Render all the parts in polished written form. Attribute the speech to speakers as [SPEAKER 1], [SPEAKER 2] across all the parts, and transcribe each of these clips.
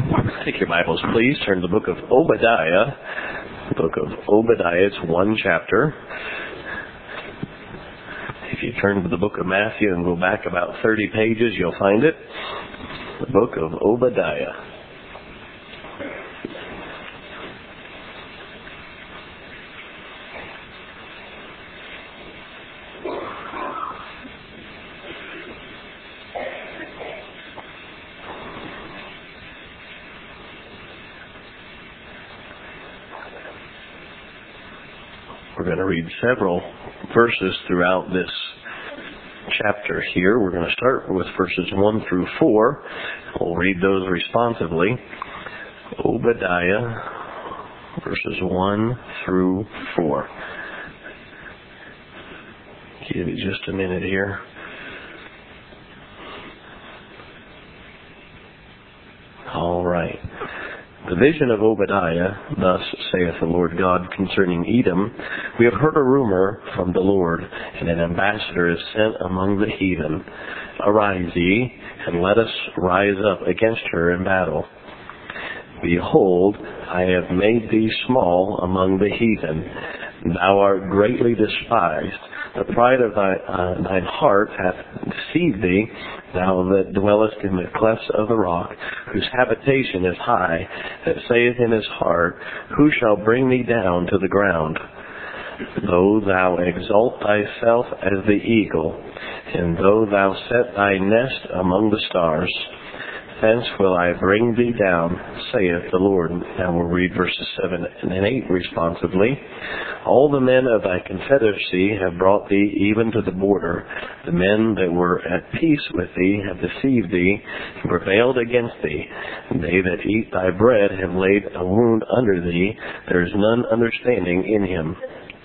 [SPEAKER 1] Take your Bibles, please. Turn to the book of Obadiah. The book of Obadiah, it's one chapter. If you turn to the book of Matthew and go back about 30 pages, you'll find it. The book of Obadiah. We're going to read several verses throughout this chapter here. We're going to start with verses 1 through 4. We'll read those responsively. Obadiah, verses 1 through 4. Give you just a minute here. All right. The vision of Obadiah, thus saith the Lord God concerning Edom, we have heard a rumor from the Lord, and an ambassador is sent among the heathen. Arise ye, and let us rise up against her in battle. Behold, I have made thee small among the heathen. Thou art greatly despised. The pride of thine heart hath deceived thee, thou that dwellest in the clefts of the rock, whose habitation is high, that saith in his heart, who shall bring me down to the ground? Though thou exalt thyself as the eagle, and though thou set thy nest among the stars, thence will I bring thee down, saith the Lord. Now we'll read verses 7 and 8 responsively. All the men of thy confederacy have brought thee even to the border. The men that were at peace with thee have deceived thee, and prevailed against thee. They that eat thy bread have laid a wound under thee. There is none understanding in him.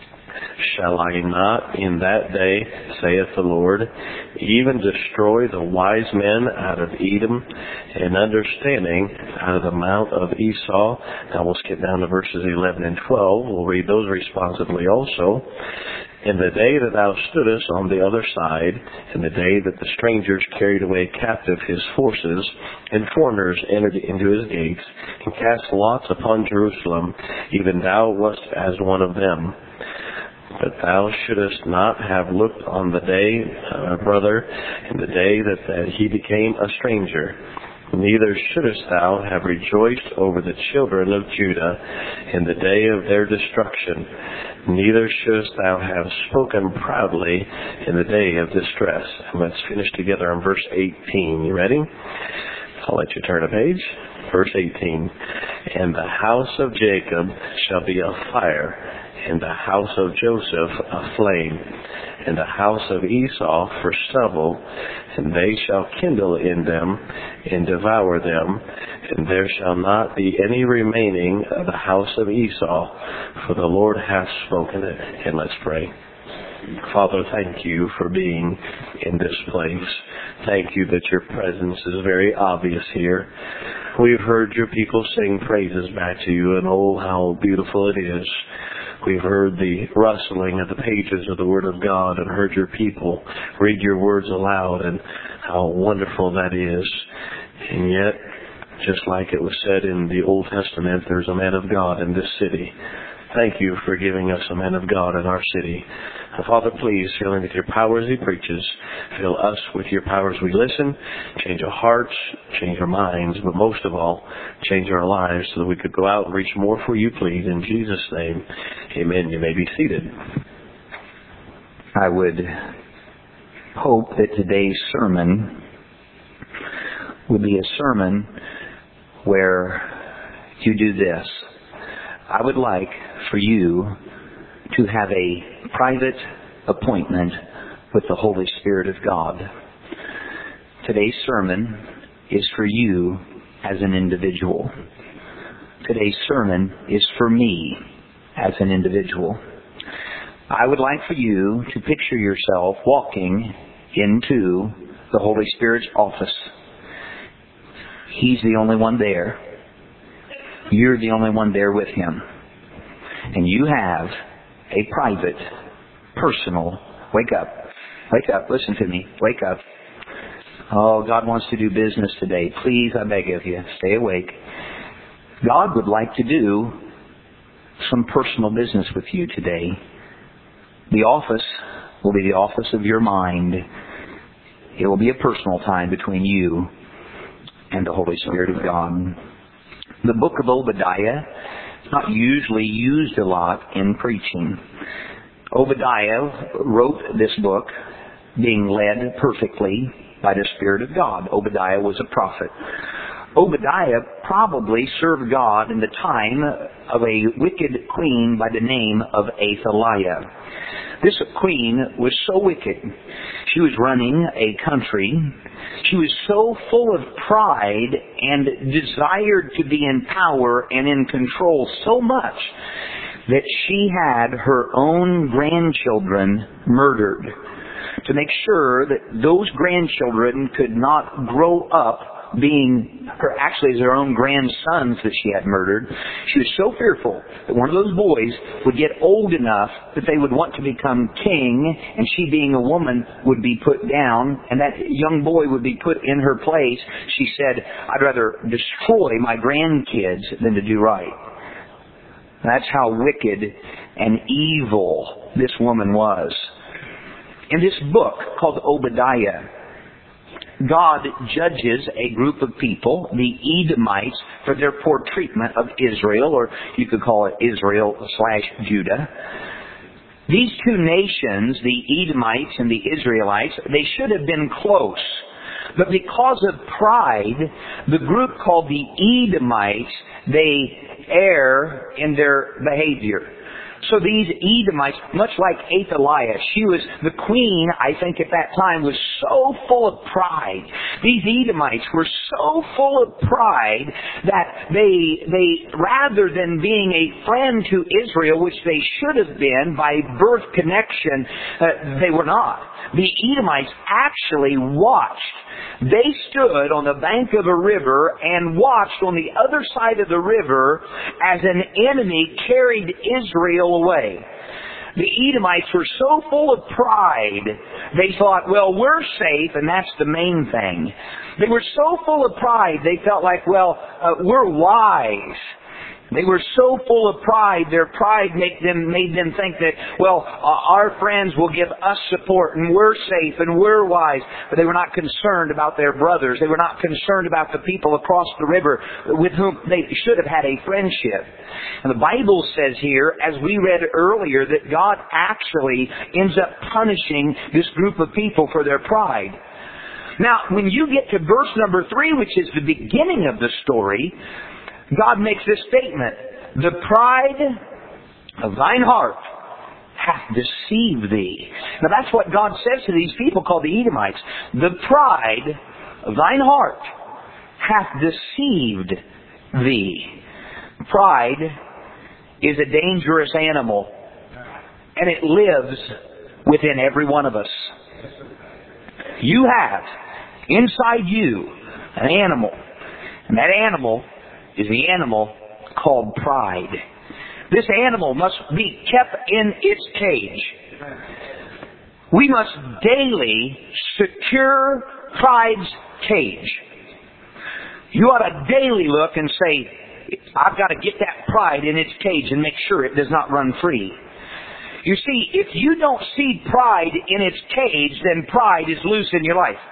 [SPEAKER 1] Shall I not in that day, saith the Lord, even destroy the wise men out of Edom, and understanding out of the mount of Esau? Now we'll skip down to verses 11 and 12. We'll read those responsively also. In the day that thou stoodest on the other side, in the day that the strangers carried away captive his forces, and foreigners entered into his gates, and cast lots upon Jerusalem, even thou wast as one of them. But thou shouldest not have looked on the day, brother, in the day that he became a stranger. Neither shouldest thou have rejoiced over the children of Judah in the day of their destruction. Neither shouldest thou have spoken proudly in the day of distress. And let's finish together on verse 18. You ready? I'll let you turn a page. Verse 18. And the house of Jacob shall be a fire, and the house of Joseph a flame, and the house of Esau for stubble, and they shall kindle in them, and devour them, and there shall not be any remaining of the house of Esau, for the Lord hath spoken it. And let's pray. Father, thank you for being in this place. Thank you that your presence is very obvious here. We've heard your people sing praises back to you, and oh, how beautiful it is. We've heard the rustling of the pages of the Word of God and heard your people read your words aloud, and how wonderful that is. And yet, just like it was said in the Old Testament, there's a man of God in this city. Thank you for giving us a man of God in our city. And Father, please fill him with your power as he preaches. Fill us with your power as we listen. Change our hearts, change our minds, but most of all, change our lives so that we could go out and reach more for you, please. In Jesus' name, amen. You may be seated.
[SPEAKER 2] I would hope that today's sermon would be a sermon where you do this. I would like for you to have a private appointment with the Holy Spirit of God. Today's sermon is for you as an individual. Today's sermon is for me as an individual. I would like for you to picture yourself walking into the Holy Spirit's office. He's the only one there. You're the only one there with him. And you have a private, personal, wake up, listen to me, wake up. Oh, God wants to do business today. Please, I beg of you, stay awake. God would like to do some personal business with you today. The office will be the office of your mind. It will be a personal time between you and the Holy Spirit of God. The book of Obadiah is not usually used a lot in preaching. Obadiah wrote this book being led perfectly by the Spirit of God. Obadiah was a prophet. Obadiah probably served God in the time of a wicked queen by the name of Athaliah. This queen was so wicked. She was running a country. She was so full of pride and desired to be in power and in control so much that she had her own grandchildren murdered to make sure that those grandchildren could not grow up being actually their own grandsons that she had murdered. She was so fearful that one of those boys would get old enough that they would want to become king, and she being a woman would be put down, and that young boy would be put in her place. She said, I'd rather destroy my grandkids than to do right. That's how wicked and evil this woman was. In this book called Obadiah, God judges a group of people, the Edomites, for their poor treatment of Israel, or you could call it Israel/Judah. These two nations, the Edomites and the Israelites, they should have been close. But because of pride, the group called the Edomites, they err in their behavior. So these Edomites, much like Athaliah, she was the queen, I think at that time, was so full of pride. These Edomites were so full of pride that they rather than being a friend to Israel, which they should have been by birth connection, they were not. The Edomites actually watched. They stood on the bank of a river and watched on the other side of the river as an enemy carried Israel away. The Edomites were so full of pride, they thought, well, we're safe, and that's the main thing. They were so full of pride, they felt like, well, we're wise. They were so full of pride, their pride made them think that, well, our friends will give us support and we're safe and we're wise. But they were not concerned about their brothers. They were not concerned about the people across the river with whom they should have had a friendship. And the Bible says here, as we read earlier, that God actually ends up punishing this group of people for their pride. Now, when you get to verse number 3, which is the beginning of the story, God makes this statement, the pride of thine heart hath deceived thee. Now that's what God says to these people called the Edomites. The pride of thine heart hath deceived thee. Pride is a dangerous animal, and it lives within every one of us. You have inside you an animal, and that animal is the animal called pride. This animal must be kept in its cage. We must daily secure pride's cage. You ought to daily look and say, I've got to get that pride in its cage and make sure it does not run free. You see, if you don't see pride in its cage, then pride is loose in your life.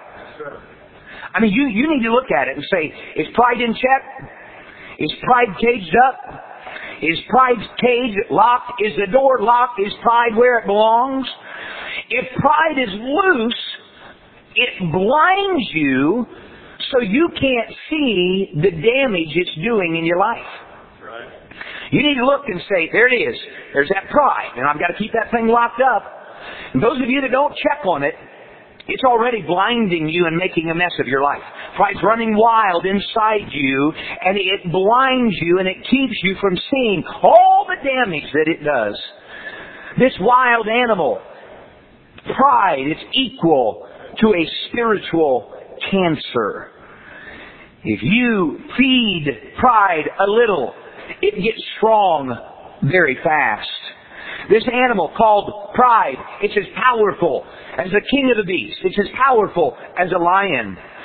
[SPEAKER 2] I mean, you need to look at it and say, is pride in check? Is pride caged up? Is pride's cage locked? Is the door locked? Is pride where it belongs? If pride is loose, it blinds you so you can't see the damage it's doing in your life. Right. You need to look and say, there it is. There's that pride, and I've got to keep that thing locked up. And those of you that don't check on it, it's already blinding you and making a mess of your life. Pride's running wild inside you, and it blinds you, and it keeps you from seeing all the damage that it does. This wild animal, pride, is equal to a spiritual cancer. If you feed pride a little, it gets strong very fast. This animal called pride, it's as powerful as the king of the beasts. It's as powerful as a lion.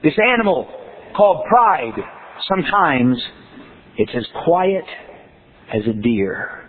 [SPEAKER 2] This animal called pride, sometimes it's as quiet as a deer.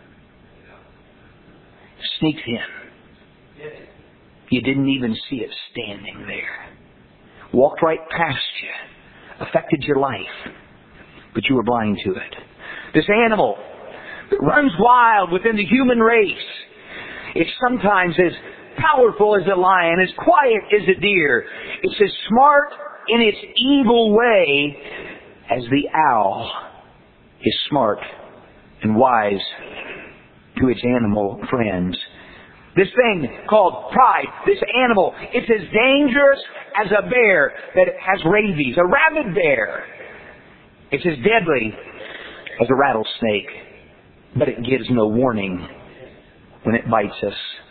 [SPEAKER 2] Sneaks in. You didn't even see it standing there. Walked right past you. Affected your life. But you were blind to it. This animal that runs wild within the human race. It's sometimes as powerful as a lion, as quiet as a deer. It's as smart in its evil way as the owl is smart and wise to its animal friends. This thing called pride, this animal, it's as dangerous as a bear that has rabies, a rabid bear. It's as deadly as a rattlesnake, but it gives no warning when it bites us.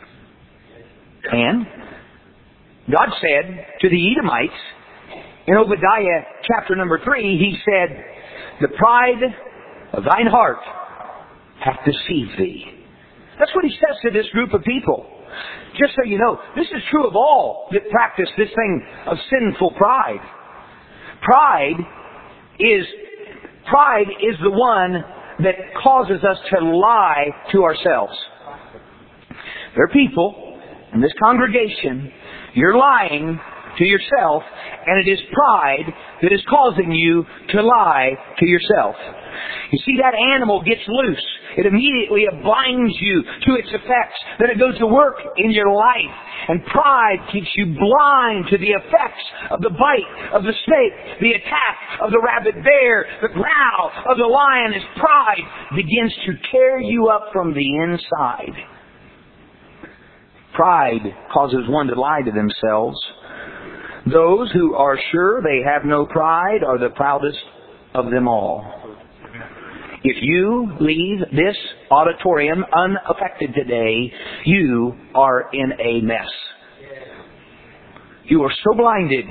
[SPEAKER 2] And God said to the Edomites, in Obadiah chapter number 3, He said, the pride of thine heart hath deceived thee. That's what He says to this group of people. Just so you know, this is true of all that practice this thing of sinful pride. Pride is the one that causes us to lie to ourselves. There are people in this congregation, you're lying to yourself, and it is pride that is causing you to lie to yourself. You see, that animal gets loose. It immediately blinds you to its effects. Then it goes to work in your life. And pride keeps you blind to the effects of the bite of the snake, the attack of the rabid bear, the growl of the lion, as pride begins to tear you up from the inside. Pride causes one to lie to themselves. Those who are sure they have no pride are the proudest of them all. If you leave this auditorium unaffected today, you are in a mess. You are so blinded.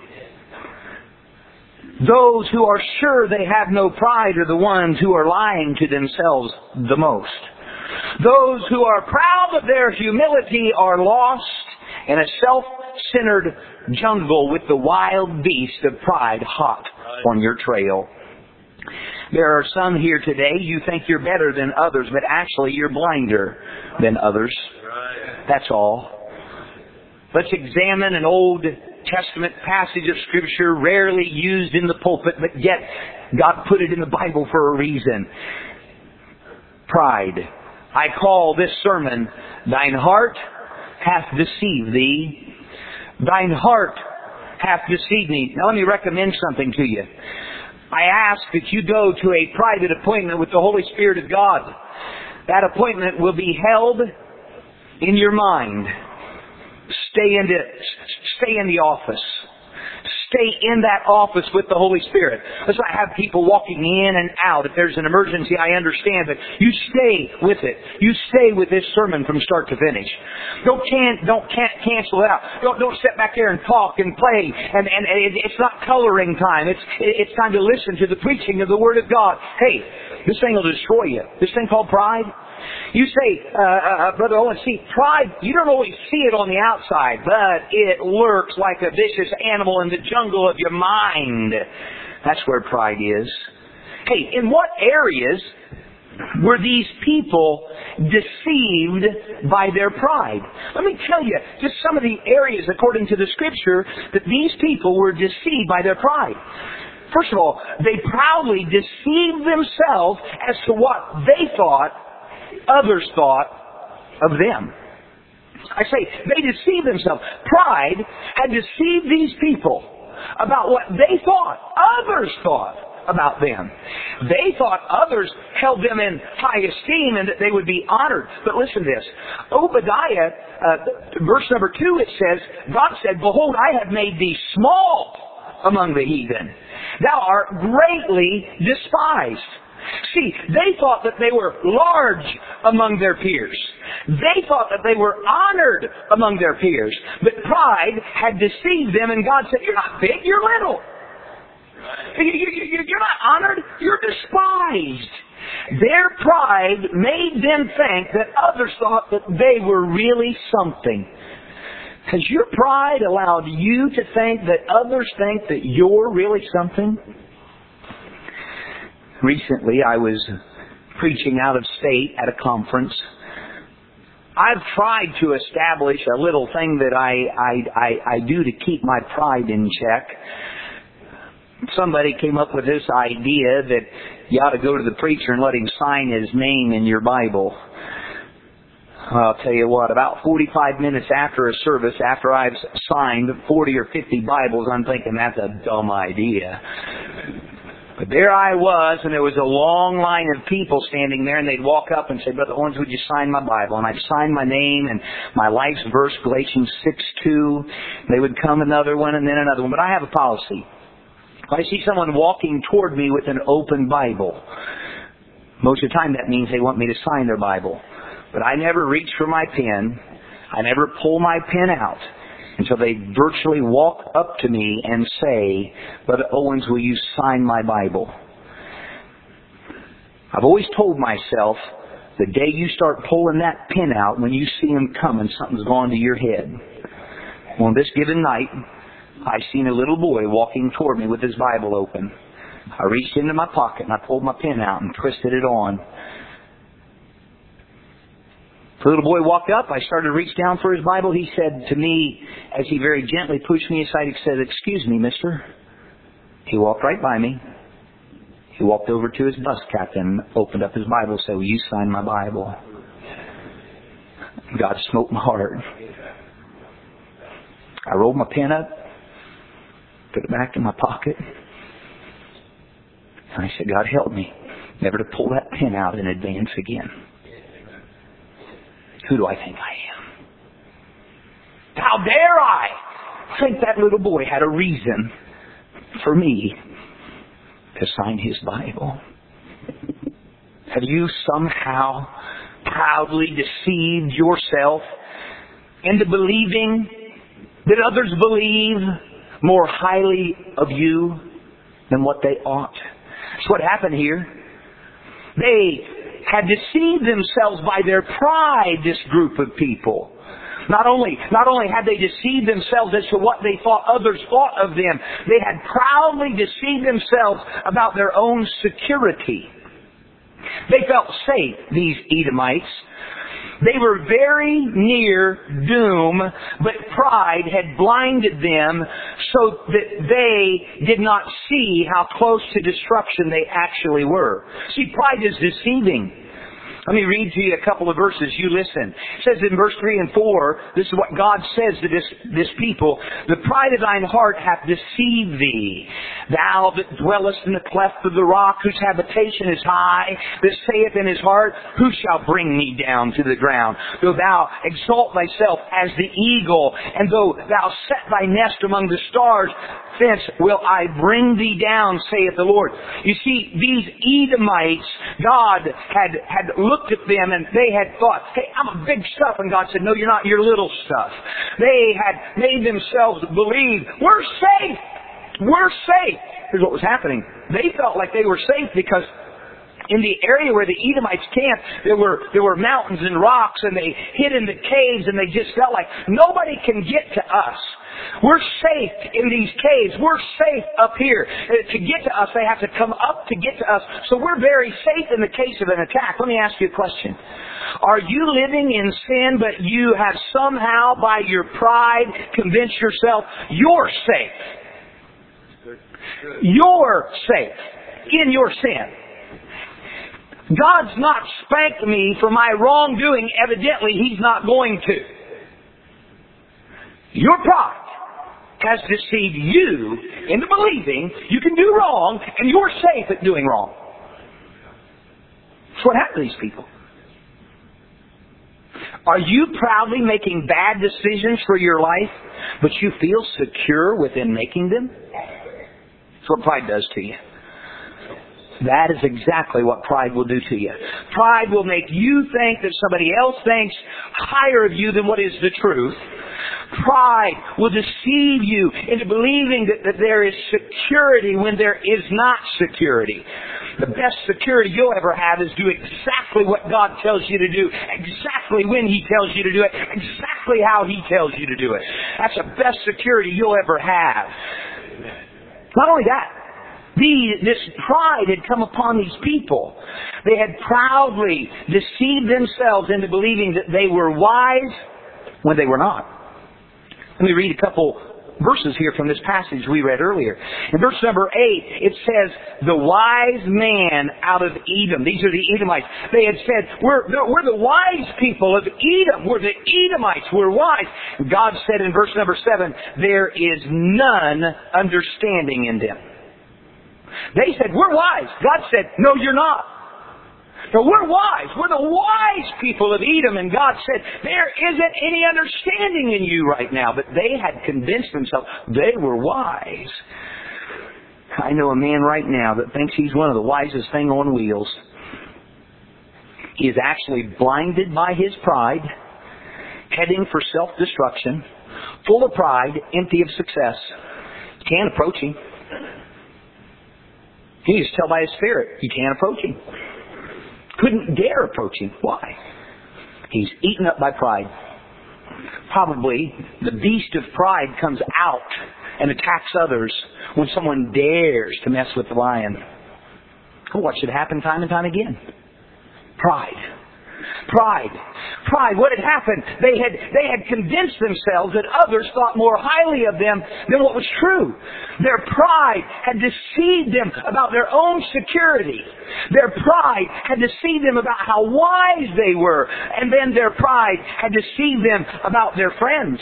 [SPEAKER 2] Those who are sure they have no pride are the ones who are lying to themselves the most. Those who are proud of their humility are lost in a self-centered jungle with the wild beast of pride hot on your trail. There are some here today, you think you're better than others, but actually you're blinder than others. That's all. Let's examine an Old Testament passage of Scripture rarely used in the pulpit, but yet God put it in the Bible for a reason. Pride. I call this sermon, Thine Heart Hath Deceived Thee. Thine heart hath deceived me. Now let me recommend something to you. I ask that you go to a private appointment with the Holy Spirit of God. That appointment will be held in your mind. Stay in the office. Stay in that office with the Holy Spirit. Let's not have people walking in and out. If there's an emergency, I understand, but you stay with it. You stay with this sermon from start to finish. Don't cancel it out. Don't sit back there and talk and play. And it's not coloring time. It's time to listen to the preaching of the Word of God. Hey, this thing will destroy you. This thing called pride. You say, Brother Owen, see, pride, you don't always see it on the outside, but it lurks like a vicious animal in the jungle of your mind. That's where pride is. Hey, in what areas were these people deceived by their pride? Let me tell you just some of the areas, according to the Scripture, that these people were deceived by their pride. First of all, they proudly deceived themselves as to what they thought others thought of them. I say, they deceived themselves. Pride had deceived these people about what they thought others thought about them. They thought others held them in high esteem and that they would be honored. But listen to this. Obadiah, verse number 2, it says, God said, Behold, I have made thee small among the heathen. Thou art greatly despised. See, they thought that they were large among their peers. They thought that they were honored among their peers. But pride had deceived them, and God said, you're not big, you're little. You're not honored, you're despised. Their pride made them think that others thought that they were really something. Has your pride allowed you to think that others think that you're really something? Recently, I was preaching out of state at a conference. I've tried to establish a little thing that I do to keep my pride in check. Somebody came up with this idea that you ought to go to the preacher and let him sign his name in your Bible. I'll tell you what, about 45 minutes after a service, after I've signed 40 or 50 Bibles, I'm thinking that's a dumb idea. But there I was, and there was a long line of people standing there, and they'd walk up and say, Brother Owens, would you sign my Bible? And I'd sign my name and my life's verse, Galatians 6:2. They would come another one and then another one. But I have a policy. If I see someone walking toward me with an open Bible, most of the time that means they want me to sign their Bible. But I never reach for my pen. I never pull my pen out until they virtually walk up to me and say, Brother Owens, will you sign my Bible? I've always told myself, the day you start pulling that pen out, when you see him coming, something's gone to your head. Well, this given night, I seen a little boy walking toward me with his Bible open. I reached into my pocket and I pulled my pen out and twisted it on. The little boy walked up. I started to reach down for his Bible. He said to me, as he very gently pushed me aside, he said, "Excuse me, mister." He walked right by me. He walked over to his bus captain, opened up his Bible, and said, "Will you sign my Bible?" God smote my heart. I rolled my pen up, put it back in my pocket, and I said, "God, help me never to pull that pen out in advance again. Who do I think I am? How dare I think that little boy had a reason for me to sign his Bible?" Have you somehow proudly deceived yourself into believing that others believe more highly of you than what they ought? That's what happened here. They had deceived themselves by their pride, this group of people. Not only had they deceived themselves as to what they thought others thought of them, they had proudly deceived themselves about their own security. They felt safe, these Edomites. They were very near doom, but pride had blinded them so that they did not see how close to destruction they actually were. See, pride is deceiving. Let me read to you a couple of verses. You listen. It says in verse 3 and 4, this is what God says to this people. "The pride of thine heart hath deceived thee. Thou that dwellest in the cleft of the rock, whose habitation is high, that saith in his heart, Who shall bring me down to the ground? Though thou exalt thyself as the eagle, and though thou set thy nest among the stars, thence will I bring thee down, saith the Lord." You see, these Edomites, God had looked at them and they had thought, "Hey, I'm a big stuff." And God said, "No, you're not. You're little stuff." They had made themselves believe, "We're safe. We're safe." Here's what was happening. They felt like they were safe because in the area where the Edomites camped, there were mountains and rocks, and they hid in the caves, and they just felt like nobody can get to us. We're safe in these caves. We're safe up here. To get to us, they have to come up to get to us. So we're very safe in the case of an attack. Let me ask you a question. Are you living in sin, but you have somehow, by your pride, convinced yourself you're safe? You're safe in your sin. God's not spanked me for my wrongdoing. Evidently, He's not going to. Your pride has deceived you into believing you can do wrong and you're safe at doing wrong. That's what happened to these people. Are you proudly making bad decisions for your life, but you feel secure within making them? That's what pride does to you. That is exactly what pride will do to you. Pride will make you think that somebody else thinks higher of you than what is the truth. Pride will deceive you into believing that there is security when there is not security. The best security you'll ever have is do exactly what God tells you to do, exactly when He tells you to do it, exactly how He tells you to do it. That's the best security you'll ever have. Not only that, this pride had come upon these people. They had proudly deceived themselves into believing that they were wise when they were not. Let me read a couple verses here from this passage we read earlier. In verse number 8, it says, the wise man out of Edom. These are the Edomites. They had said, we're the wise people of Edom. We're the Edomites. We're wise. And God said in verse number 7, there is none understanding in them. They said, we're wise. God said, no, you're not. So we're wise. We're the wise people of Edom. And God said, there isn't any understanding in you right now. But they had convinced themselves they were wise. I know a man right now that thinks he's one of the wisest thing on wheels. He is actually blinded by his pride, heading for self-destruction, full of pride, empty of success. Can't approach him. You can just tell by his spirit. You can't approach him. Couldn't dare approach him. Why? He's eaten up by pride. Probably the beast of pride comes out and attacks others when someone dares to mess with the lion. What should happen time and time again? Pride. What had happened? They had convinced themselves that others thought more highly of them than what was true. Their pride had deceived them about their own security. Their pride had deceived them about how wise they were. And then their pride had deceived them about their friends.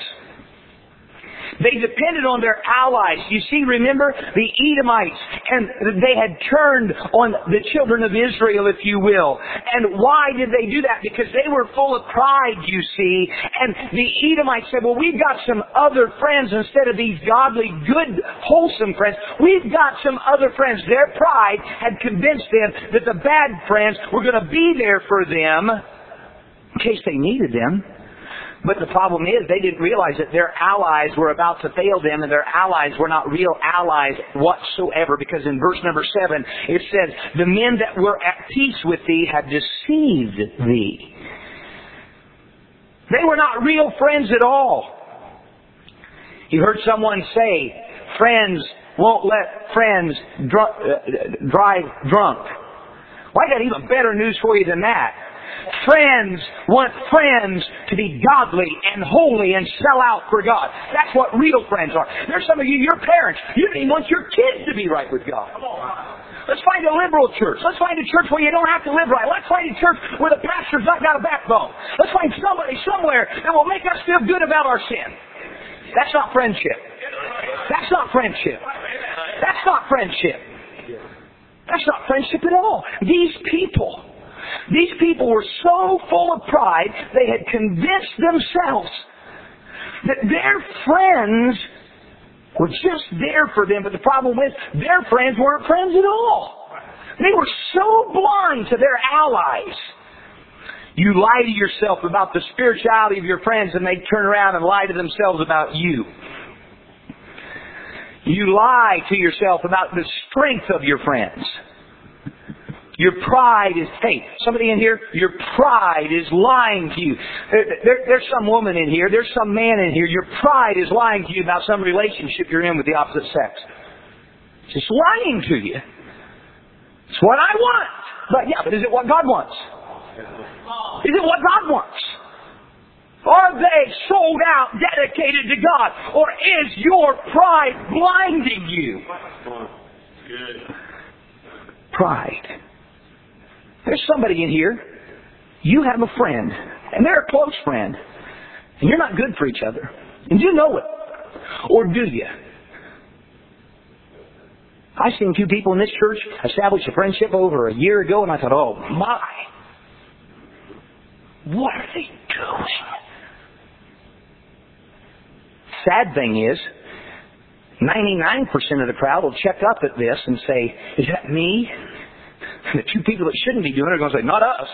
[SPEAKER 2] They depended on their allies. You see, remember the Edomites, and they had turned on the children of Israel, if you will. And why did they do that? Because they were full of pride, you see. And the Edomites said, well, we've got some other friends instead of these godly, good, wholesome friends. We've got some other friends. Their pride had convinced them that the bad friends were going to be there for them in case they needed them. But the problem is they didn't realize that their allies were about to fail them, and their allies were not real allies whatsoever, because in verse number 7 it says, the men that were at peace with thee have deceived thee. They were not real friends at all. You heard someone say, friends won't let friends drive drunk. Well, I got even better news for you than that. Friends want friends to be godly and holy and sell out for God. That's what real friends are. There's some of you, your parents, you don't even want your kids to be right with God. Let's find a liberal church. Let's find a church where you don't have to live right. Let's find a church where the pastor's not got a backbone. Let's find somebody somewhere that will make us feel good about our sin. That's not friendship. That's not friendship. That's not friendship. That's not friendship at all. These people were so full of pride, they had convinced themselves that their friends were just there for them. But the problem is, their friends weren't friends at all. They were so blind to their allies. You lie to yourself about the spirituality of your friends, and they turn around and lie to themselves about you. You lie to yourself about the strength of your friends. Your pride is, hey, somebody in here, your pride is lying to you. There's some woman in here, there's some man in here, your pride is lying to you about some relationship you're in with the opposite sex. It's just lying to you. It's what I want. But is it what God wants? Is it what God wants? Are they sold out, dedicated to God? Or is your pride blinding you? Good. Pride. There's somebody in here, you have a friend, and they're a close friend, and you're not good for each other. And you know it. Or do you? I've seen two people in this church establish a friendship over a year ago, and I thought, oh my, what are they doing? Sad thing is, 99% of the crowd will check up at this and say, is that me? And the two people that shouldn't be doing it are going to say, not us.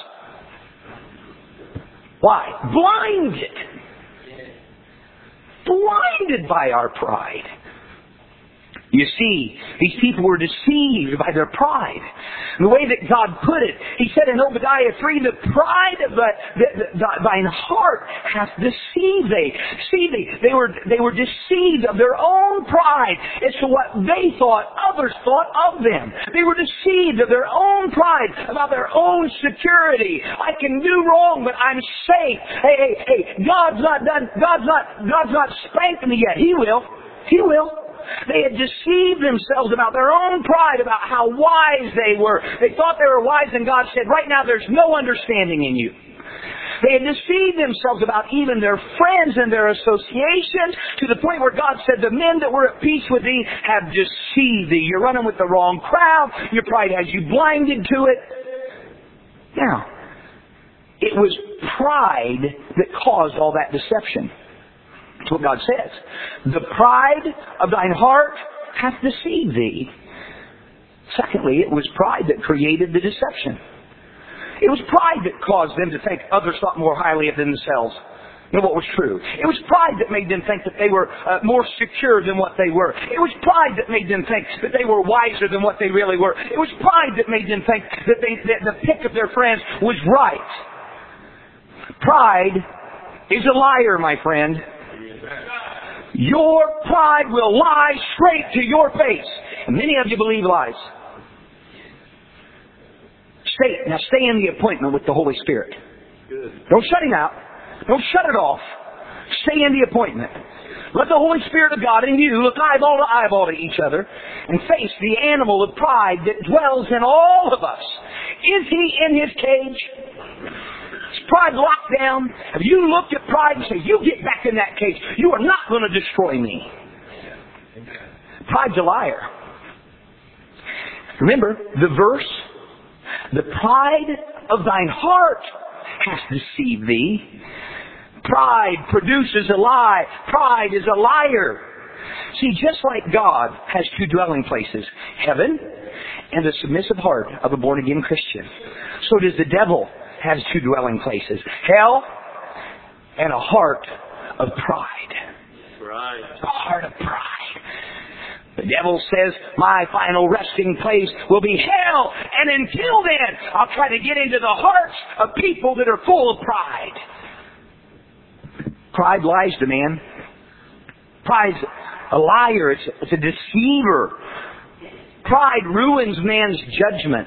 [SPEAKER 2] Why? Blinded. Blinded by our pride. You see, these people were deceived by their pride. And the way that God put it, He said in Obadiah 3, the pride of thine heart hath deceived thee. See, they were deceived of their own pride as to what they thought others thought of them. They were deceived of their own pride, about their own security. I can do wrong, but I'm safe. Hey, God's not spanked me yet. He will. He will. They had deceived themselves about their own pride, about how wise they were. They thought they were wise, and God said, right now there's no understanding in you. They had deceived themselves about even their friends and their associations, to the point where God said, the men that were at peace with thee have deceived thee. You're running with the wrong crowd. Your pride has you blinded to it. Now, it was pride that caused all that deception. That's what God says. The pride of thine heart hath deceived thee. Secondly, it was pride that created the deception. It was pride that caused them to think others thought more highly of themselves than what was true. It was pride that made them think that they were more secure than what they were. It was pride that made them think that they were wiser than what they really were. It was pride that made them think that the pick of their friends was right. Pride is a liar, my friend. Your pride will lie straight to your face. And many of you believe lies. Stay in the appointment with the Holy Spirit.
[SPEAKER 1] Good.
[SPEAKER 2] Don't shut Him out. Don't shut it off. Stay in the appointment. Let the Holy Spirit of God in you look eyeball to eyeball to each other and face the animal of pride that dwells in all of us. Is he in his cage? Is pride locked down? Have you looked at pride and said, you get back in that cage. You are not going to destroy me. Pride's a liar. Remember the verse? The pride of thine heart hath deceived thee. Pride produces a lie. Pride is a liar. See, just like God has two dwelling places, heaven and the submissive heart of a born-again Christian, so does the devil have two dwelling places, hell and a heart of pride.
[SPEAKER 1] Right.
[SPEAKER 2] A heart of pride. The devil says, my final resting place will be hell, and until then, I'll try to get into the hearts of people that are full of pride. Pride lies to man. Pride's a liar. It's a deceiver. Pride ruins man's judgment.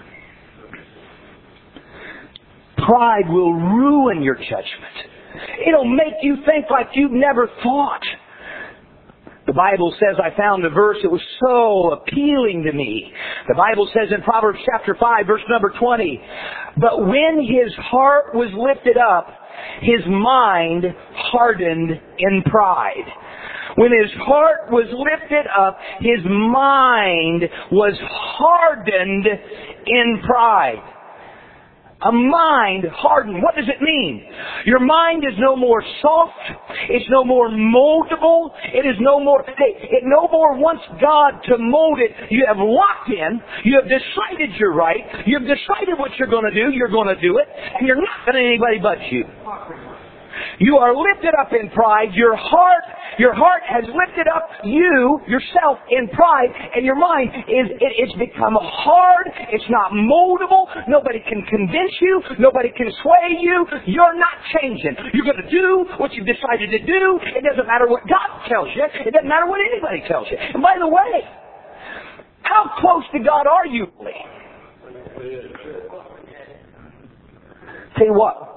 [SPEAKER 2] Pride will ruin your judgment. It'll make you think like you've never thought. The Bible says, I found a verse that was so appealing to me. The Bible says in Proverbs chapter 5, verse number 20, but when his heart was lifted up, his mind hardened in pride. When his heart was lifted up, his mind was hardened in pride. A mind hardened. What does it mean? Your mind is no more soft. It's no more moldable. It is no more, it no more wants God to mold it. You have locked in. You have decided you're right. You've decided what you're going to do. You're going to do it. And you're not going to anybody but you. You are lifted up in pride. Your heart has lifted up yourself in pride, and your mind it's become hard. It's not moldable. Nobody can convince you. Nobody can sway you. You're not changing. You're going to do what you've decided to do. It doesn't matter what God tells you. It doesn't matter what anybody tells you. And by the way, how close to God are you? Tell you what.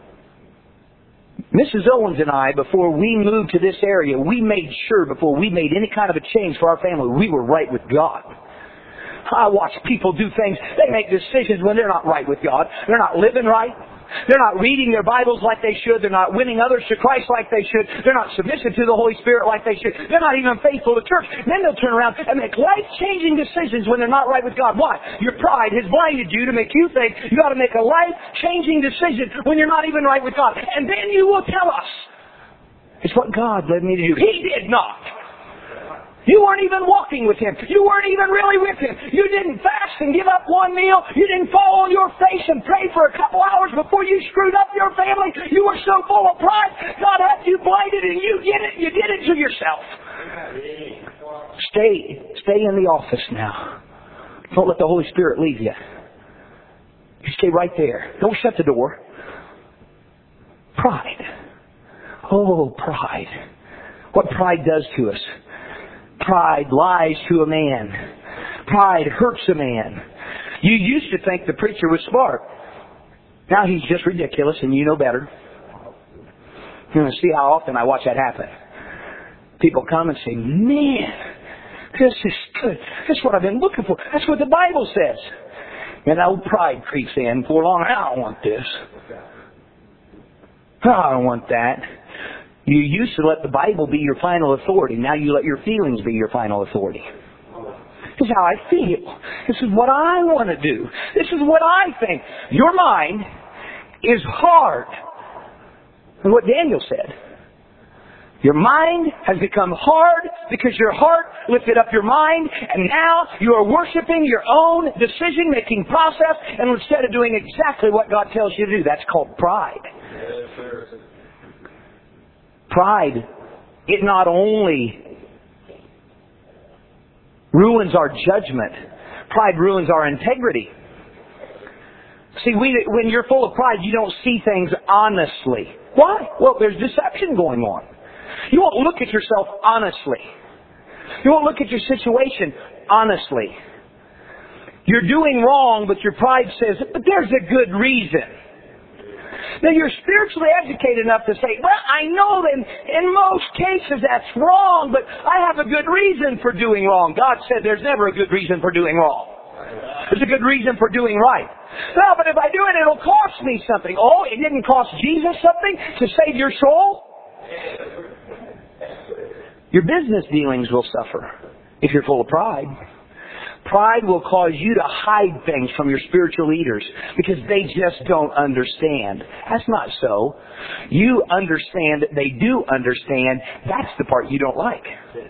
[SPEAKER 2] Mrs. Owens and I, before we moved to this area, we made sure before we made any kind of a change for our family, we were right with God. I watch people do things, they make decisions when they're not right with God. They're not living right. They're not reading their Bibles like they should. They're not winning others to Christ like they should. They're not submissive to the Holy Spirit like they should. They're not even faithful to church. Then they'll turn around and make life-changing decisions when they're not right with God. Why? Your pride has blinded you to make you think you ought to make a life-changing decision when you're not even right with God. And then you will tell us, it's what God led me to do. He did not. You weren't even walking with Him. You weren't even really with Him. You didn't fast and give up one meal. You didn't fall on your face and pray for a couple hours before you screwed up your family. You were so full of pride, God had you blinded and you did it to yourself. Stay in the office now. Don't let the Holy Spirit leave you. You stay right there. Don't shut the door. Pride. Oh, pride. What pride does to us. Pride lies to a man. Pride hurts a man. You used to think the preacher was smart. Now he's just ridiculous and you know better. You're going to see how often I watch that happen. People come and say, man, this is good. That's what I've been looking for. That's what the Bible says. And old pride creeps in. For long, I don't want this. I don't want that. You used to let the Bible be your final authority. Now you let your feelings be your final authority. This is how I feel. This is what I want to do. This is what I think. Your mind is hard. And what Daniel said. Your mind has become hard because your heart lifted up your mind, and now you are worshiping your own decision-making process, and instead of doing exactly what God tells you to do, that's called pride. Pride, it not only ruins our judgment, pride ruins our integrity. See, when you're full of pride, you don't see things honestly. Why? Well, there's deception going on. You won't look at yourself honestly. You won't look at your situation honestly. You're doing wrong, but your pride says, but there's a good reason. Now, you're spiritually educated enough to say, well, I know that in most cases that's wrong, but I have a good reason for doing wrong. God said there's never a good reason for doing wrong. There's a good reason for doing right. No, but if I do it, it'll cost me something. Oh, it didn't cost Jesus something to save your soul? Your business dealings will suffer if you're full of pride. Pride will cause you to hide things from your spiritual leaders because they just don't understand. That's not so. You understand that they do understand. That's the part you don't like.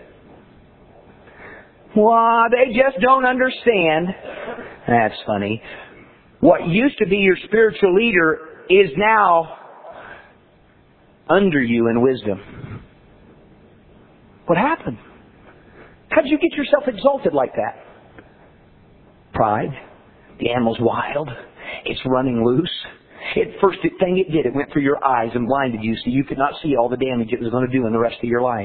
[SPEAKER 2] Well, they just don't understand. That's funny. What used to be your spiritual leader is now under you in wisdom. What happened? How did you get yourself exalted like that? Pride. The animal's wild. It's running loose. First thing it did, it went through your eyes and blinded you so you could not see all the damage it was going to do in the rest of your life.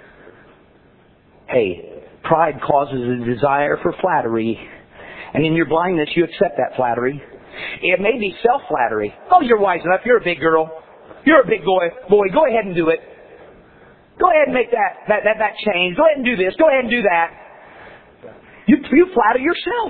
[SPEAKER 2] Hey, pride causes a desire for flattery. And in your blindness, you accept that flattery. It may be self-flattery. Oh, you're wise enough. You're a big girl. You're a big boy. Go ahead and do it. Go ahead and make that change. Go ahead and do this. Go ahead and do that. You flatter yourself.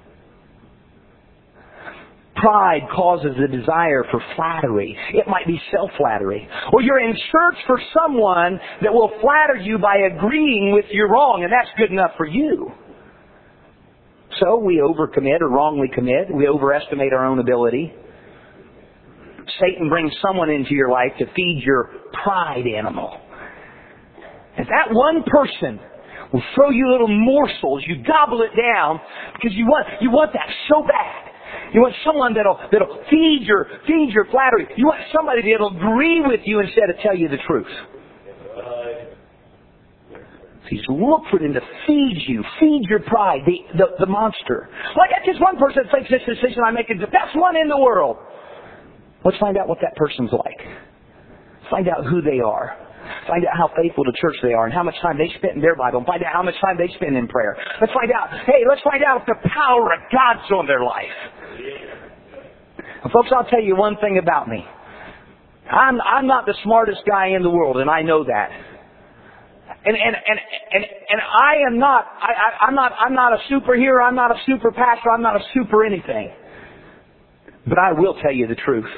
[SPEAKER 2] Pride causes a desire for flattery. It might be self-flattery. Or you're in search for someone that will flatter you by agreeing with your wrong, and that's good enough for you. So we overcommit or wrongly commit. We overestimate our own ability. Satan brings someone into your life to feed your pride animal. If that one person will throw you little morsels, you gobble it down because you want that so bad. You want someone that'll feed your flattery. You want somebody that'll agree with you instead of tell you the truth. He's look for them to feed your pride, the monster. Like that's just one person that thinks this decision I make is the best one in the world. Let's find out what that person's like. Find out who they are. Find out how faithful to church they are and how much time they spent in their Bible. And find out how much time they spend in prayer. Let's find out if the power of God's on their life. And folks, I'll tell you one thing about me. I'm not the smartest guy in the world, and I know that. And I'm not a superhero, I'm not a super pastor, I'm not a super anything. But I will tell you the truth.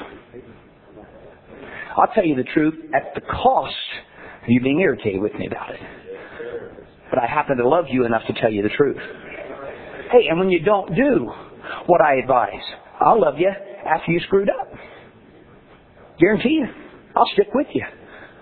[SPEAKER 2] I'll tell you the truth at the cost of you being irritated with me about it. But I happen to love you enough to tell you the truth. Hey, and when you don't do what I advise, I'll love you after you screwed up. Guarantee you. I'll stick with you.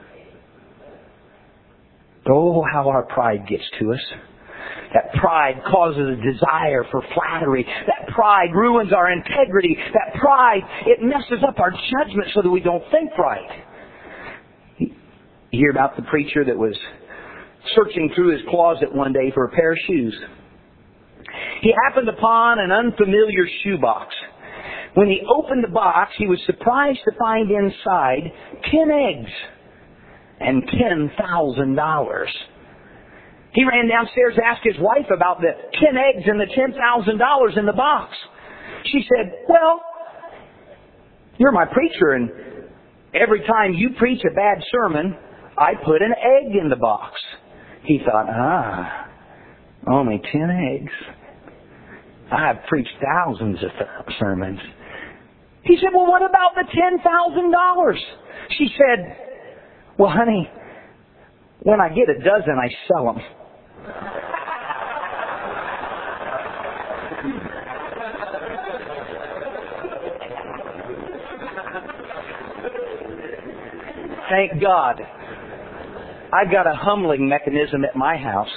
[SPEAKER 2] Oh, how our pride gets to us. That pride causes a desire for flattery. That pride ruins our integrity. That pride, it messes up our judgment so that we don't think right. You hear about the preacher that was searching through his closet one day for a pair of shoes. He happened upon an unfamiliar shoebox. When he opened the box, he was surprised to find inside 10 eggs and $10,000. He ran downstairs to ask his wife about the 10 eggs and the $10,000 in the box. She said, "Well, you're my preacher, and every time you preach a bad sermon, I put an egg in the box." He thought, only 10 eggs. I've preached thousands of sermons. He said, "Well, what about the $10,000? She said, "Well, honey, when I get a dozen, I sell them." Thank God, I've got a humbling mechanism at my house.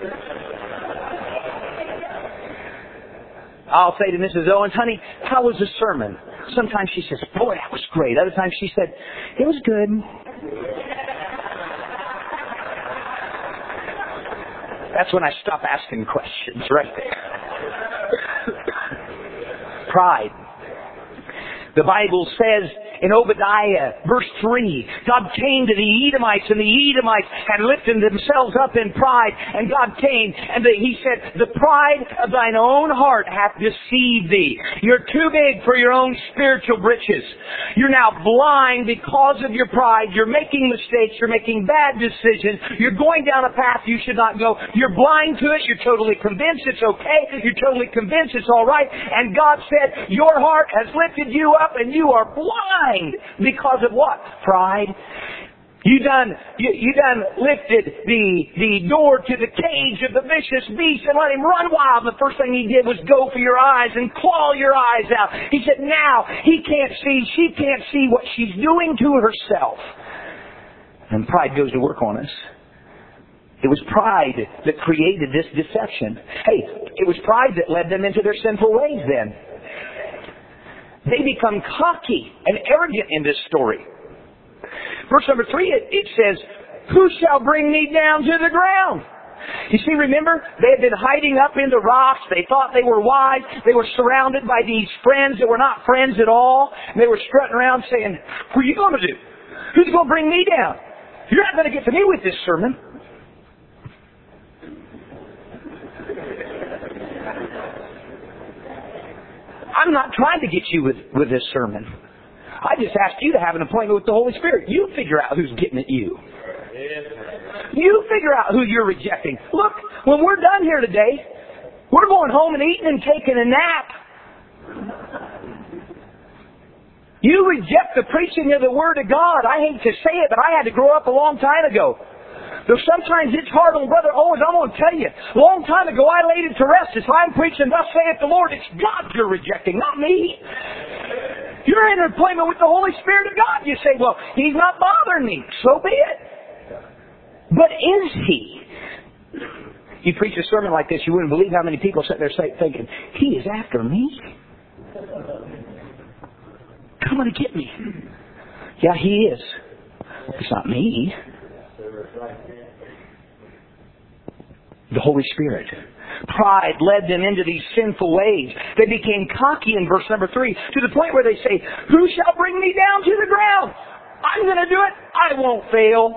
[SPEAKER 2] I'll say to Mrs. Owens, "Honey, how was the sermon?" Sometimes she says, "Boy, that was great." Other times she said, "It was good." That's when I stop asking questions, right there. Pride. The Bible says in Obadiah, verse 3, God came to the Edomites, and the Edomites had lifted themselves up in pride, and God came, and He said, "The pride of thine own heart hath deceived thee." You're too big for your own spiritual britches. You're now blind because of your pride. You're making mistakes. You're making bad decisions. You're going down a path you should not go. You're blind to it. You're totally convinced it's okay. You're totally convinced it's all right. And God said, your heart has lifted you up, and you are blind. Because of what? Pride. You done lifted the door to the cage of the vicious beast and let him run wild. The first thing he did was go for your eyes and claw your eyes out. He said, now he can't see, she can't see what she's doing to herself. And pride goes to work on us. It was pride that created this deception. Hey, it was pride that led them into their sinful ways then. They become cocky and arrogant in this story. Verse number 3, it says, "Who shall bring me down to the ground?" You see, remember, they had been hiding up in the rocks. They thought they were wise. They were surrounded by these friends that were not friends at all. And they were strutting around saying, "What are you going to do? Who's going to bring me down? You're not going to get to me with this sermon." I'm not trying to get you with this sermon. I just asked you to have an appointment with the Holy Spirit. You figure out who's getting at you. You figure out who you're rejecting. Look, when we're done here today, we're going home and eating and taking a nap. You reject the preaching of the Word of God. I hate to say it, but I had to grow up a long time ago. Though sometimes it's hard on Brother Owens, I'm going to tell you, a long time ago I laid it to rest. If I'm preaching, thus saith the Lord, it's God you're rejecting, not me. You're in an appointment with the Holy Spirit of God. You say, well, He's not bothering me. So be it. But is He? You preach a sermon like this, you wouldn't believe how many people sit there thinking, He is after me. Come and get me. Yeah, He is. It's not me. The Holy Spirit. Pride led them into these sinful ways. They became cocky in verse number 3 to the point where they say, "Who shall bring me down to the ground? I'm going to do it. I won't fail.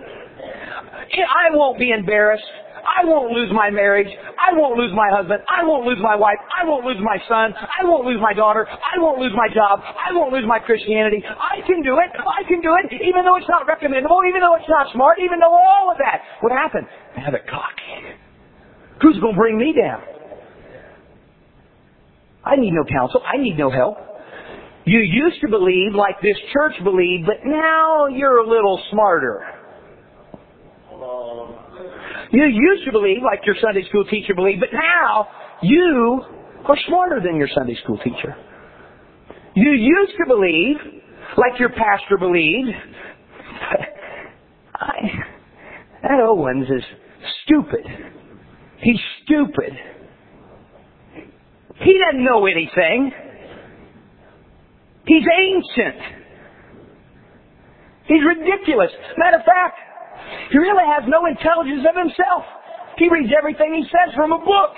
[SPEAKER 2] I won't be embarrassed. I won't lose my marriage. I won't lose my husband. I won't lose my wife. I won't lose my son. I won't lose my daughter. I won't lose my job. I won't lose my Christianity. I can do it. I can do it, even though it's not recommendable, even though it's not smart, even though all of that." What happened? Now they're cocky. Who's going to bring me down? I need no counsel. I need no help. You used to believe like this church believed, but now you're a little smarter. You used to believe like your Sunday school teacher believed, but now you are smarter than your Sunday school teacher. You used to believe like your pastor believed. That Owens is stupid. He's stupid. He doesn't know anything. He's ancient. He's ridiculous. Matter of fact, He really has no intelligence of himself. He reads everything he says from a book.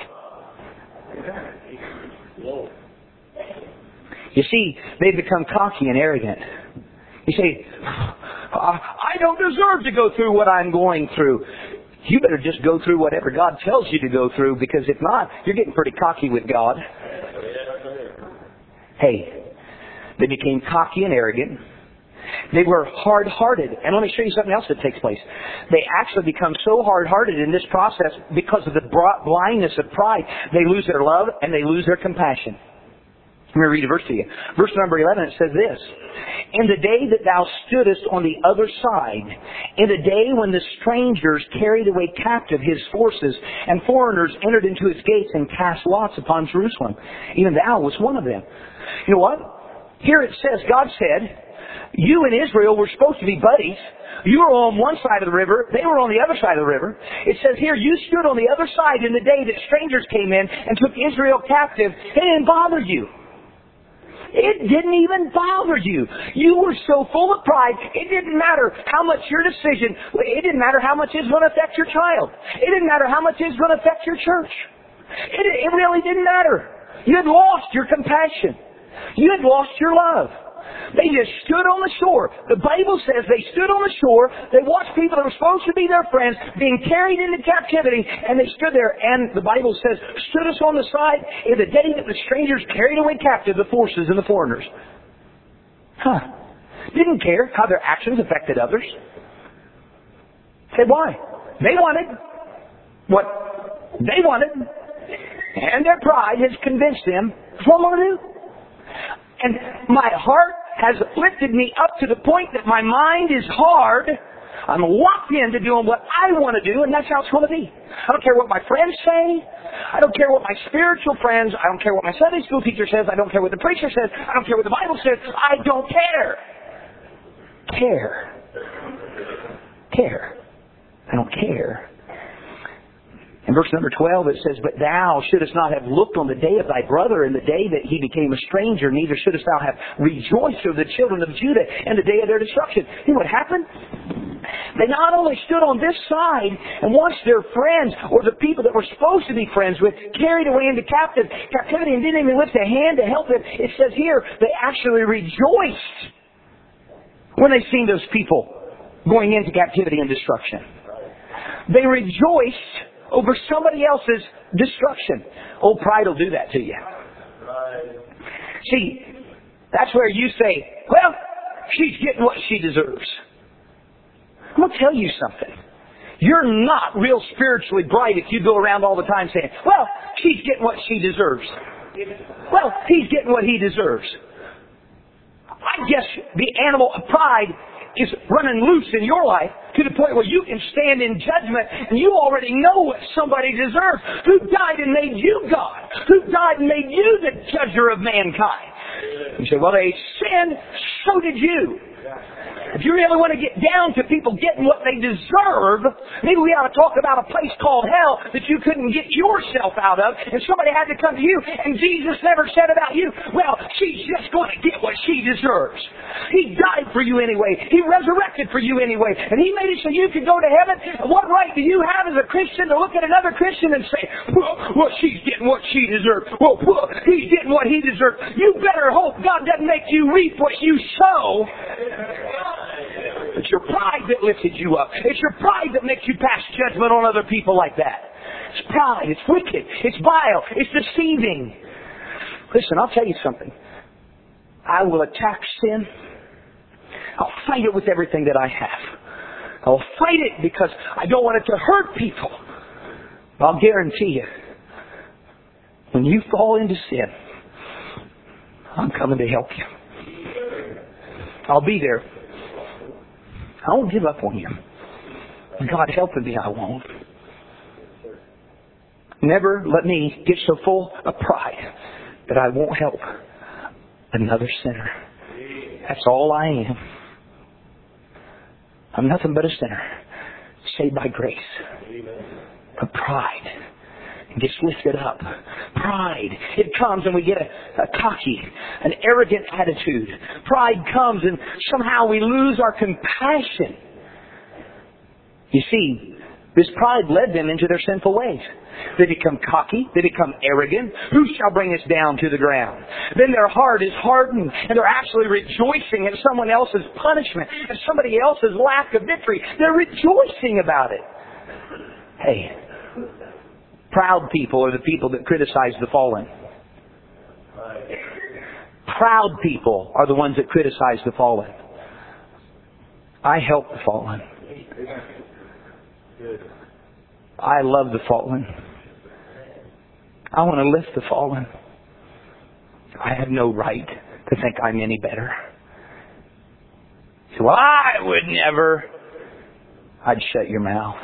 [SPEAKER 2] You see, they become cocky and arrogant. You say, I don't deserve to go through what I'm going through. You better just go through whatever God tells you to go through, because if not, you're getting pretty cocky with God. Hey, they became cocky and arrogant. They were hard-hearted. And let me show you something else that takes place. They actually become so hard-hearted in this process because of the blindness of pride. They lose their love and they lose their compassion. Let me read a verse to you. Verse number 11, it says this. In the day that thou stoodest on the other side, in the day when the strangers carried away captive his forces, and foreigners entered into his gates and cast lots upon Jerusalem, even thou was one of them. You know what? Here it says, God said, you and Israel were supposed to be buddies. You were on one side of the river. They were on the other side of the river. It says here, you stood on the other side in the day that strangers came in and took Israel captive. It didn't bother you. It didn't even bother you. You were so full of pride, it didn't matter how much your decision, it didn't matter how much it's going to affect your child. It didn't matter how much it's going to affect your church. It really didn't matter. You had lost your compassion. You had lost your love. They just stood on the shore. The Bible says they stood on the shore. They watched people that were supposed to be their friends being carried into captivity, and they stood there. And the Bible says, stood us on the side in the day that the strangers carried away captive the forces and the foreigners. Didn't care how their actions affected others. Said why? They wanted what they wanted, and their pride has convinced them. What am I going to do? And my heart has lifted me up to the point that my mind is hard. I'm locked into doing what I want to do, and that's how it's going to be. I don't care what my friends say. I don't care what my spiritual friends, I don't care what my Sunday school teacher says. I don't care what the preacher says. I don't care what the Bible says. I don't care. Care. I don't care. In verse number 12 it says, but thou shouldest not have looked on the day of thy brother in the day that he became a stranger, neither shouldest thou have rejoiced over the children of Judah in the day of their destruction. You know what happened? They not only stood on this side and watched their friends, or the people that were supposed to be friends with, carried away into captivity and didn't even lift a hand to help them. It says here, they actually rejoiced when they seen those people going into captivity and destruction. They rejoiced over somebody else's destruction. Old pride will do that to you. See, that's where you say, well, she's getting what she deserves. I'm going to tell you something. You're not real spiritually bright if you go around all the time saying, well, she's getting what she deserves. Well, he's getting what he deserves. I guess the animal of pride is running loose in your life to the point where you can stand in judgment and you already know what somebody deserves. Who died and made you God? Who died and made you the judger of mankind? You say, well, they sinned, so did you. If you really want to get down to people getting what they deserve, maybe we ought to talk about a place called hell that you couldn't get yourself out of, and somebody had to come to you, and Jesus never said about you, well, she's just going to get what she deserves. He died for you anyway. He resurrected for you anyway. And He made it so you could go to heaven. And what right do you have as a Christian to look at another Christian and say, well, she's getting what she deserves. Well, he's getting what he deserves. You better hope God doesn't make you reap what you sow. It's your pride that lifted you up. It's your pride that makes you pass judgment on other people like that. It's pride. It's wicked. It's vile. It's deceiving. Listen, I'll tell you something. I will attack sin. I'll fight it with everything that I have. I'll fight it because I don't want it to hurt people. I'll guarantee you, when you fall into sin, I'm coming to help you. I'll be there. I won't give up on you. God helping me, I won't. Never let me get so full of pride that I won't help another sinner. That's all I am. I'm nothing but a sinner, saved by grace. But pride gets lifted up. Pride, it comes and we get a cocky, an arrogant attitude. Pride comes and somehow we lose our compassion. You see, this pride led them into their sinful ways. They become cocky. They become arrogant. Who shall bring us down to the ground? Then their heart is hardened, and they're actually rejoicing at someone else's punishment, at somebody else's lack of victory. They're rejoicing about it. Hey, proud people are the people that criticize the fallen. Proud people are the ones that criticize the fallen. I help the fallen. I love the fallen. I want to lift the fallen. I have no right to think I'm any better. So, well, I would never. I'd shut your mouth.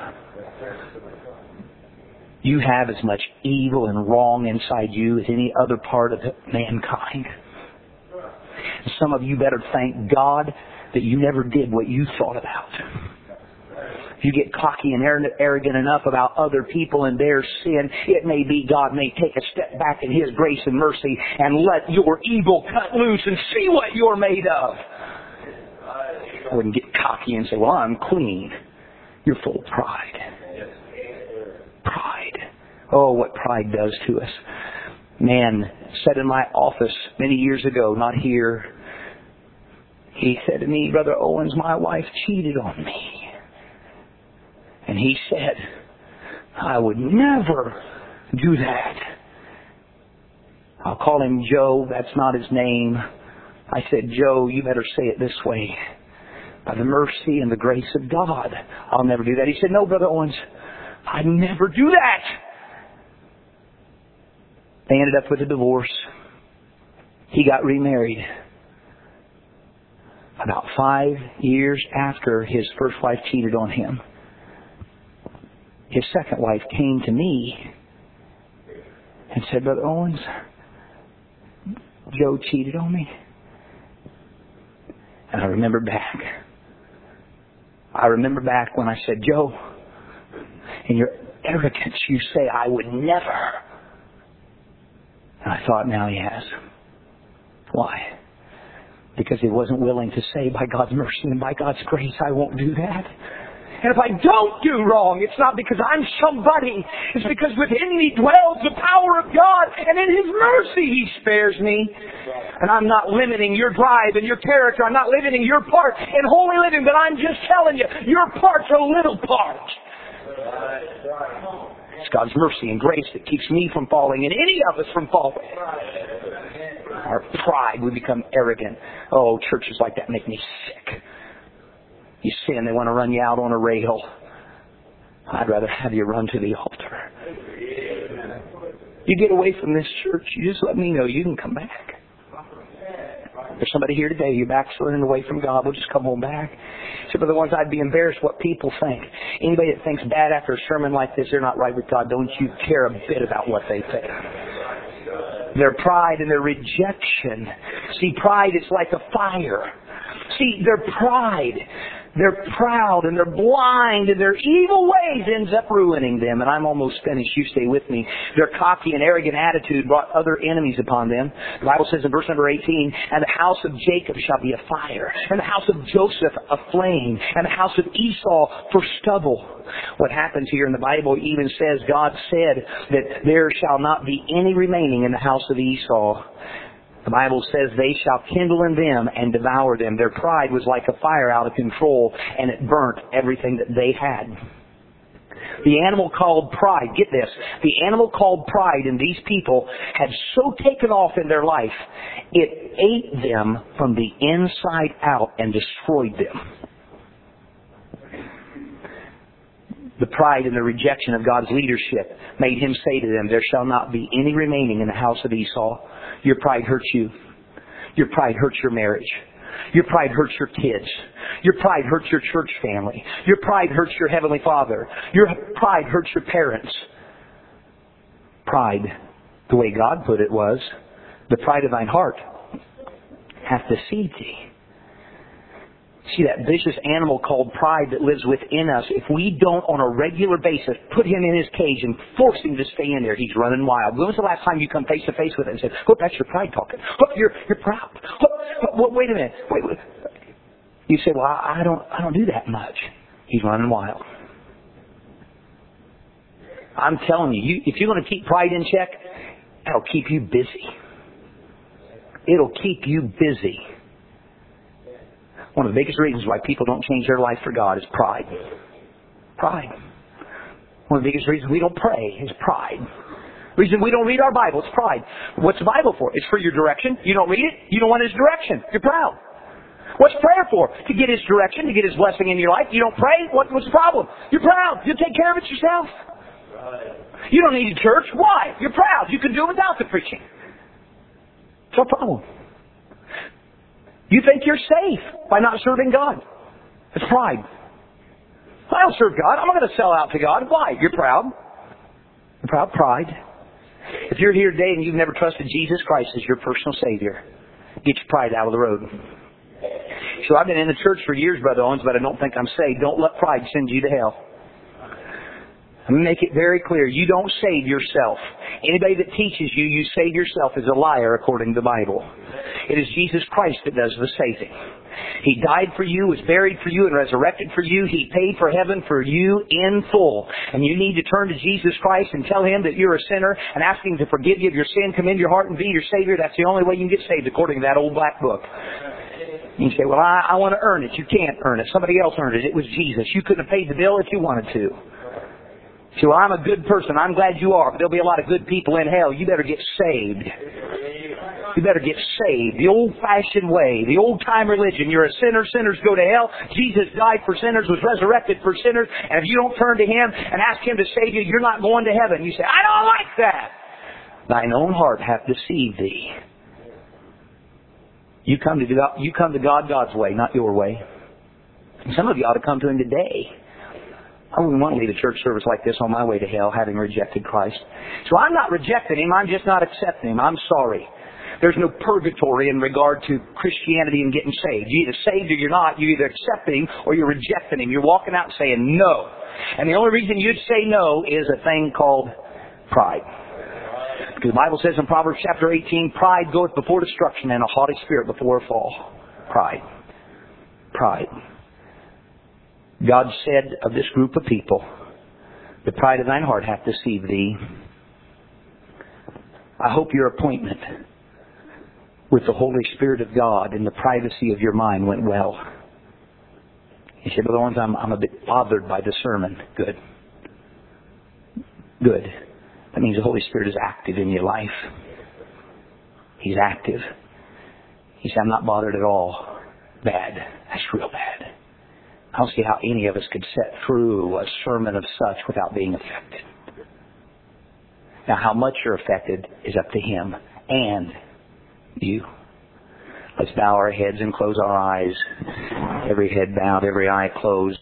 [SPEAKER 2] You have as much evil and wrong inside you as any other part of mankind. Some of you better thank God that you never did what you thought about. If you get cocky and arrogant enough about other people and their sin, it may be God may take a step back in His grace and mercy and let your evil cut loose and see what you're made of. I wouldn't get cocky and say, well, I'm clean. You're full of pride. Pride. Oh, what pride does to us. Man said in my office many years ago, not here, he said to me, Brother Owens, my wife cheated on me. And he said, I would never do that. I'll call him Joe. That's not his name. I said, Joe, you better say it this way. By the mercy and the grace of God, I'll never do that. He said, no, Brother Owens, I'd never do that. They ended up with a divorce. He got remarried. About 5 years after his first wife cheated on him, his second wife came to me and said, Brother Owens, Joe cheated on me. And I remember back when I said, Joe, in your arrogance you say, I would never. And I thought, now he has. Why? Because he wasn't willing to say, by God's mercy and by God's grace, I won't do that. And if I don't do wrong, it's not because I'm somebody. It's because within me dwells the power of God. And in His mercy, He spares me. And I'm not limiting your drive and your character. I'm not limiting your part in holy living. But I'm just telling you, your part's a little part. It's God's mercy and grace that keeps me from falling and any of us from falling. Our pride, we become arrogant. Oh, churches like that make me sick. You sin, they want to run you out on a rail. I'd rather have you run to the altar. You get away from this church, you just let me know you can come back. There's somebody here today, you're backsliding away from God, we'll just come on back. So for the ones I'd be embarrassed what people think. Anybody that thinks bad after a sermon like this, they're not right with God. Don't you care a bit about what they think. Their pride and their rejection. See, pride is like a fire. See, their pride, they're proud and they're blind and their evil ways ends up ruining them. And I'm almost finished. You stay with me. Their cocky and arrogant attitude brought other enemies upon them. The Bible says in verse number 18, and the house of Jacob shall be a fire, and the house of Joseph a flame, and the house of Esau for stubble. What happens here in the Bible even says, God said that there shall not be any remaining in the house of Esau. The Bible says they shall kindle in them and devour them. Their pride was like a fire out of control, and it burnt everything that they had. The animal called pride, get this, the animal called pride in these people had so taken off in their life, it ate them from the inside out and destroyed them. The pride and the rejection of God's leadership made Him say to them, there shall not be any remaining in the house of Esau. Your pride hurts you. Your pride hurts your marriage. Your pride hurts your kids. Your pride hurts your church family. Your pride hurts your Heavenly Father. Your pride hurts your parents. Pride, the way God put it was, the pride of thine heart hath deceived thee. See, that vicious animal called pride that lives within us, if we don't on a regular basis put him in his cage and force him to stay in there, he's running wild. When was the last time you come face to face with it and said, "Look, that's your pride talking. Look, you're proud. Look, wait a minute. Wait. You say, "Well, I don't do that much." He's running wild. I'm telling you, if you're going to keep pride in check, that'll keep you busy. It'll keep you busy. One of the biggest reasons why people don't change their life for God is pride. Pride. One of the biggest reasons we don't pray is pride. The reason we don't read our Bible is pride. What's the Bible for? It's for your direction. You don't read it. You don't want His direction. You're proud. What's prayer for? To get His direction, to get His blessing in your life. You don't pray? What's the problem? You're proud. You take care of it yourself. You don't need a church. Why? You're proud. You can do it without the preaching. It's no problem. You think you're safe by not serving God. It's pride. I don't serve God. I'm not going to sell out to God. Why? You're proud. You're proud. Pride. If you're here today and you've never trusted Jesus Christ as your personal Savior, get your pride out of the road. So I've been in the church for years, Brother Owens, but I don't think I'm saved. Don't let pride send you to hell. I'm going to make it very clear. You don't save yourself. Anybody that teaches you save yourself is a liar according to the Bible. It is Jesus Christ that does the saving. He died for you, was buried for you, and resurrected for you. He paid for heaven for you in full. And you need to turn to Jesus Christ and tell Him that you're a sinner and ask Him to forgive you of your sin, come into your heart and be your Savior. That's the only way you can get saved according to that old black book. You say, well, I want to earn it. You can't earn it. Somebody else earned it. It was Jesus. You couldn't have paid the bill if you wanted to. So I'm a good person. I'm glad you are, but there'll be a lot of good people in hell. You better get saved. You better get saved. The old-fashioned way, the old-time religion. You're a sinner. Sinners go to hell. Jesus died for sinners, was resurrected for sinners. And if you don't turn to Him and ask Him to save you, you're not going to heaven. You say, I don't like that. Thine own heart hath deceived thee. You come to God God's way, not your way. And some of you ought to come to Him today. I wouldn't want to lead a church service like this on my way to hell, having rejected Christ. So I'm not rejecting Him. I'm just not accepting Him. I'm sorry. There's no purgatory in regard to Christianity and getting saved. You're either saved or you're not. You're either accepting Him or you're rejecting Him. You're walking out saying no. And the only reason you'd say no is a thing called pride. Because the Bible says in Proverbs chapter 18, pride goeth before destruction and a haughty spirit before a fall. Pride. Pride. God said of this group of people, the pride of thine heart hath deceived thee. I hope your appointment with the Holy Spirit of God in the privacy of your mind went well. You say, Brother Owens, I'm a bit bothered by the sermon. Good. Good. That means the Holy Spirit is active in your life. He's active. You say, I'm not bothered at all. Bad. That's real bad. I don't see how any of us could sit through a sermon of such without being affected. Now, how much you're affected is up to Him and you. Let's bow our heads and close our eyes. Every head bowed, every eye closed.